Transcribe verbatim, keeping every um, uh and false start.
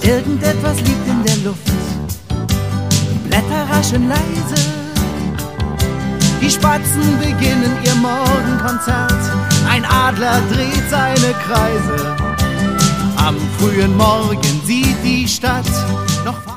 Irgendetwas liegt in der Luft, die Blätter raschen leise, die Spatzen beginnen ihr Morgenkonzert, ein Adler dreht seine Kreise. Am frühen Morgen sieht die Stadt noch